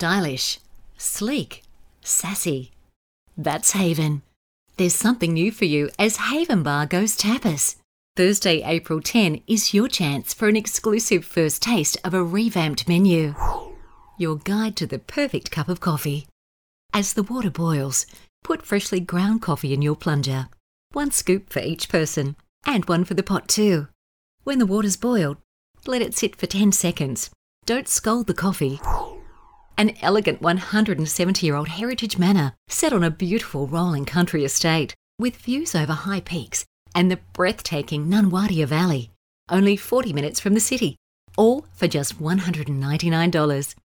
Stylish, sleek, sassy. That's Haven. There's something new for you as Haven Bar goes tapas. Thursday, April 10 is your chance for an exclusive first taste of a revamped menu. Your guide to the perfect cup of coffee. As the water boils, put freshly ground coffee in your plunger. 1 scoop for each person, and 1 for the pot too. When the water's boiled, let it sit for 10 seconds. Don't scald the coffee. An elegant 170-year-old heritage manor set on a beautiful rolling country estate with views over high peaks and the breathtaking Nunwadia Valley, only 40 minutes from the city, all for just $199.